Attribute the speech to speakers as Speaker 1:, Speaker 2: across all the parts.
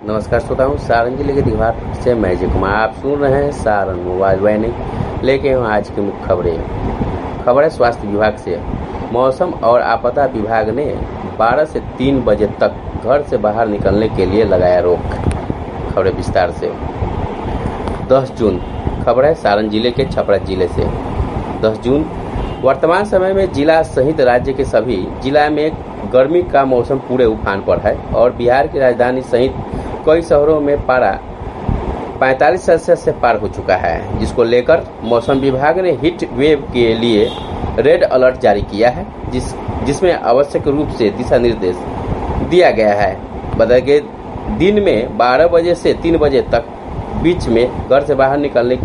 Speaker 1: नमस्कार श्रोताओं, सारण जिले के दीघाट से मैं अजय कुमार आप सुन रहे हैं सारण मोबाइल दैनिक। लेके हूँ आज की मुख्य खबरें स्वास्थ्य विभाग से। मौसम और आपदा विभाग ने 12 से 3 बजे तक घर से बाहर निकलने के लिए लगाया रोक। खबरें विस्तार से। 10 जून खबर है सारण जिले के छपरा जिले से। 10 जून वर्तमान समय में जिला सहित राज्य के सभी जिला में गर्मी का मौसम पूरे उफान पर है और बिहार की राजधानी सहित कई शहरों में पारा 45 सेल्सियस से पार हो चुका है, जिसको लेकर मौसम विभाग ने हीट वेव के लिए रेड अलर्ट जारी किया है, जिसमें आवश्यक रूप से दिशा निर्देश दिया गया है। बता के दिन में 12 बजे से 3 बजे तक बीच में घर से बाहर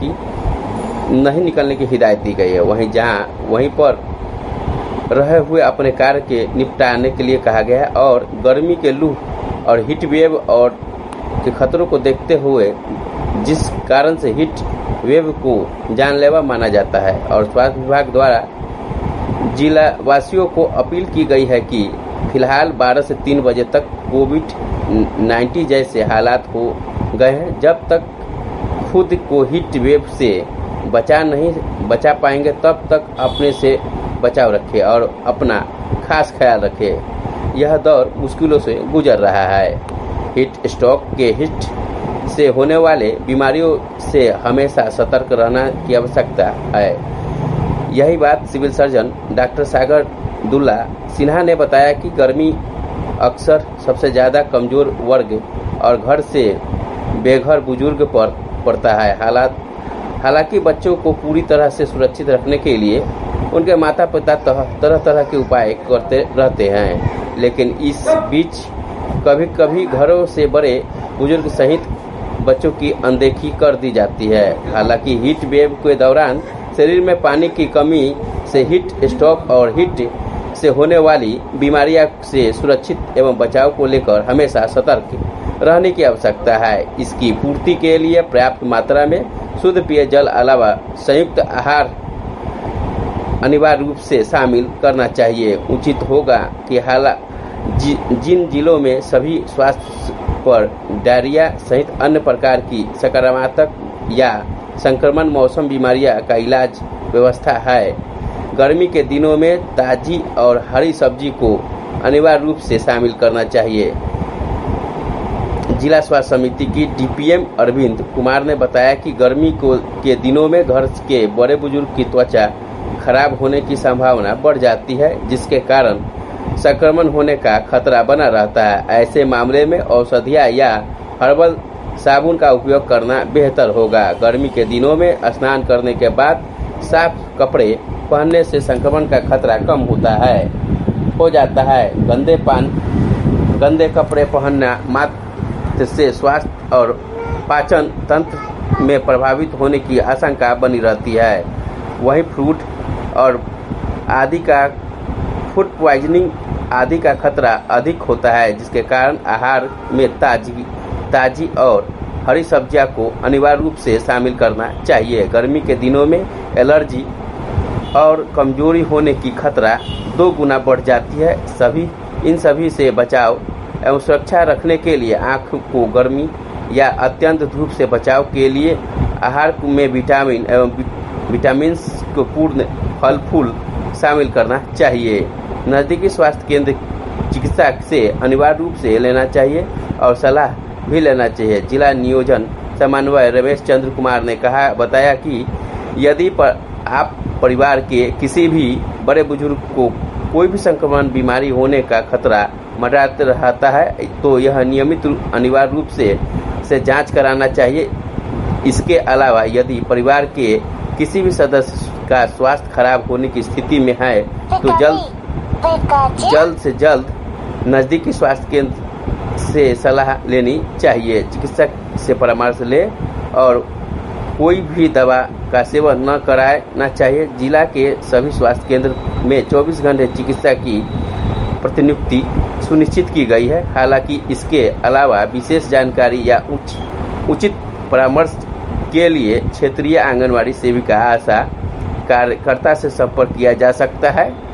Speaker 1: नहीं निकलने की हिदायत दी गई है। वहीं पर रहे हुए अपने कार्य के निपटाने के लिए कहा गया है और गर्मी के लू और हीट वेव और के खतरों को देखते हुए जिस कारण से हीट वेव को जानलेवा माना जाता है और स्वास्थ्य विभाग द्वारा जिला वासियों को अपील की गई है कि फिलहाल 12 से 3 बजे तक कोविड-19 जैसे हालात हो गए हैं। जब तक खुद को हीट वेव से बचा पाएंगे तब तक अपने से बचाव रखें और अपना खास ख्याल रखें। यह दौर मुश्किलों से गुजर रहा है। हीट स्ट्रोक के हीट से होने वाले बीमारियों से हमेशा सतर्क रहने की आवश्यकता है। यही बात civil surgeon doctor Sagar Dulla Sinha ने बताया कि गर्मी अक्सर सबसे ज़्यादा कमजोर वर्ग और घर से बेघर बुजुर्ग पर पड़ता है। हालांकि बच्चों को पूरी तरह से सुरक्षित रखने के लिए उनके माता पिता तरह तरह के उपाय करते रहते हैं, लेकिन इस बीच कभी कभी घरों से बड़े बुजुर्ग सहित बच्चों की अनदेखी कर दी जाती है। हालांकि हीट वेव के दौरान शरीर में पानी की कमी से हीट स्ट्रोक और हीट से होने वाली बीमारियों से सुरक्षित एवं बचाव को लेकर हमेशा सतर्क रहने की आवश्यकता है। इसकी पूर्ति के लिए पर्याप्त मात्रा में शुद्ध पेयजल अलावा संयुक्त आहार अनिवार्य रूप से शामिल करना चाहिए। उचित होगा कि जिन जिलों में सभी स्वास्थ्य पर डायरिया सहित अन्य प्रकार की सकारात्मक या संक्रमण मौसम बीमारियां का इलाज व्यवस्था है, गर्मी के दिनों में ताजी और हरी सब्जी को अनिवार्य रूप से शामिल करना चाहिए। जिला स्वास्थ्य समिति की डीपीएम अरविंद कुमार ने बताया कि गर्मी के दिनों में घर के बड़े बुजुर्ग की त्वचा खराब होने की संभावना बढ़ जाती है, जिसके कारण संक्रमण होने का खतरा बना रहता है। ऐसे मामले में औषधियाँ या हर्बल साबुन का उपयोग करना बेहतर होगा। गर्मी के दिनों में स्नान करने के बाद साफ कपड़े पहनने से संक्रमण का खतरा कम हो जाता है। गंदे कपड़े पहनना मात्र से स्वास्थ्य और पाचन तंत्र में प्रभावित होने की आशंका बनी रहती है। वहीं फूड पॉइजनिंग आदि का खतरा अधिक होता है, जिसके कारण आहार में ताजी और हरी सब्जियां को अनिवार्य रूप से शामिल करना चाहिए। गर्मी के दिनों में एलर्जी और कमजोरी होने की खतरा 2 गुना बढ़ जाती है। इन सभी से बचाव एवं सुरक्षा रखने के लिए आँख को गर्मी या अत्यंत धूप से बचाव के लिए आहार में विटामिन को पूर्ण फल फूल शामिल करना चाहिए। नजदीकी स्वास्थ्य केंद्र चिकित्सक से अनिवार्य रूप से लेना चाहिए और सलाह भी लेना चाहिए। जिला नियोजन समन्वय रमेश चंद्र कुमार ने बताया कि यदि आप परिवार के किसी भी बड़े बुजुर्ग को कोई भी संक्रमण बीमारी होने का खतरा मंडराते रहता है तो यह नियमित अनिवार्य रूप से जांच कराना चाहिए। इसके अलावा यदि परिवार के किसी भी सदस्य का स्वास्थ्य खराब होने की स्थिति में है तो जल्द से जल्द नजदीकी स्वास्थ्य केंद्र से सलाह लेनी चाहिए। चिकित्सक से परामर्श ले और कोई भी दवा का सेवन न कराना चाहिए। जिला के सभी स्वास्थ्य केंद्र में 24 घंटे चिकित्सा की प्रतिनियुक्ति सुनिश्चित की गई है। हालांकि इसके अलावा विशेष जानकारी या उचित परामर्श के लिए क्षेत्रीय आंगनवाड़ी सेविका आशा कार्यकर्ता से संपर्क किया जा सकता है।